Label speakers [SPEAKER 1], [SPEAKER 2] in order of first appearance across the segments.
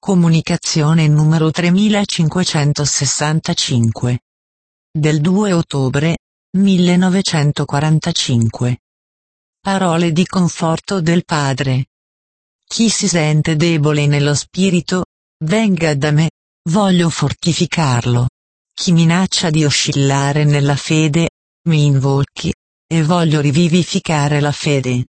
[SPEAKER 1] Comunicazione numero 3565. Del 2 ottobre 1945. Parole di conforto del Padre. Chi si sente debole nello spirito, venga da me, voglio fortificarlo. Chi minaccia di oscillare nella fede, mi invochi, e voglio rivivificare la fede.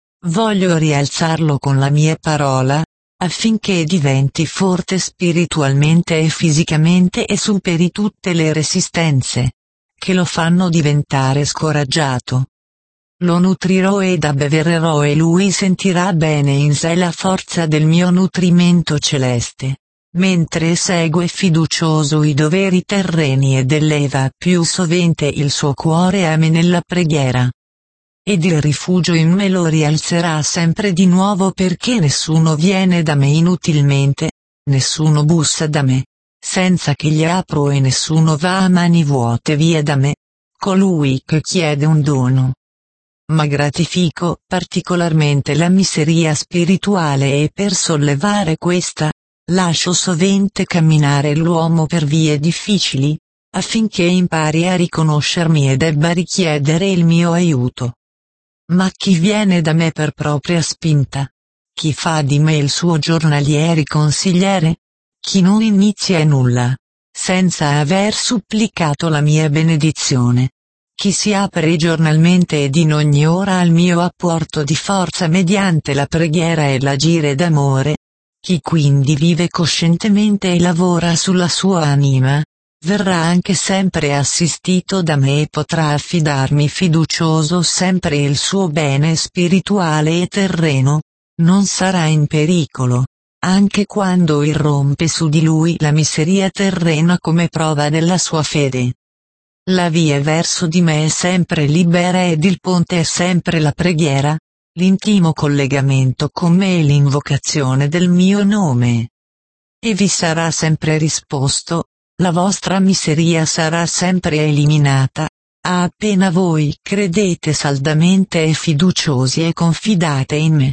[SPEAKER 1] Voglio rialzarlo con la mia parola, affinché diventi forte spiritualmente e fisicamente e superi tutte le resistenze che lo fanno diventare scoraggiato. Lo nutrirò ed abbevererò e lui sentirà bene in sé la forza del mio nutrimento celeste, mentre segue fiducioso i doveri terreni ed eleva più sovente il suo cuore a me nella preghiera. Ed il rifugio in me lo rialzerà sempre di nuovo perché nessuno viene da me inutilmente, nessuno bussa da me, senza che gli apro e nessuno va a mani vuote via da me, colui che chiede un dono. Ma gratifico particolarmente la miseria spirituale e per sollevare questa, lascio sovente camminare l'uomo per vie difficili, affinché impari a riconoscermi e debba richiedere il mio aiuto. Ma chi viene da me per propria spinta? Chi fa di me il suo giornaliere consigliere? Chi non inizia nulla, senza aver supplicato la mia benedizione? Chi si apre giornalmente ed in ogni ora al mio apporto di forza mediante la preghiera e l'agire d'amore? Chi quindi vive coscientemente e lavora sulla sua anima, verrà anche sempre assistito da me e potrà affidarmi fiducioso sempre il suo bene spirituale e terreno, non sarà in pericolo, anche quando irrompe su di lui la miseria terrena come prova della sua fede. La via verso di me è sempre libera ed il ponte è sempre la preghiera, l'intimo collegamento con me e l'invocazione del mio nome. E vi sarà sempre risposto. La vostra miseria sarà sempre eliminata, appena voi credete saldamente e fiduciosi e confidate in me.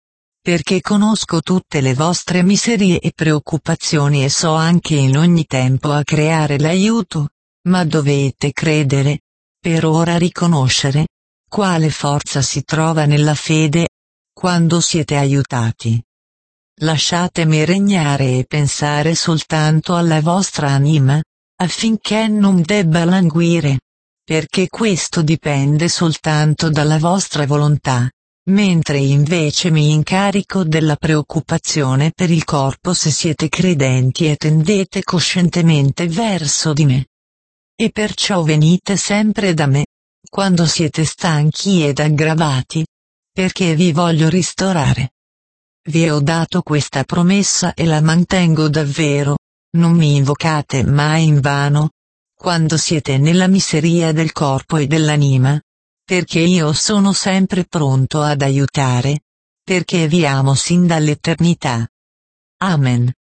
[SPEAKER 1] Perché conosco tutte le vostre miserie e preoccupazioni e so anche in ogni tempo a creare l'aiuto, ma dovete credere, per ora riconoscere, quale forza si trova nella fede, quando siete aiutati. Lasciatemi regnare e pensare soltanto alla vostra anima, affinché non debba languire, perché questo dipende soltanto dalla vostra volontà, mentre invece mi incarico della preoccupazione per il corpo se siete credenti e tendete coscientemente verso di me. E perciò venite sempre da me, quando siete stanchi ed aggravati, perché vi voglio ristorare. Vi ho dato questa promessa e la mantengo davvero, non mi invocate mai invano, quando siete nella miseria del corpo e dell'anima, perché io sono sempre pronto ad aiutare, perché vi amo sin dall'eternità. Amen.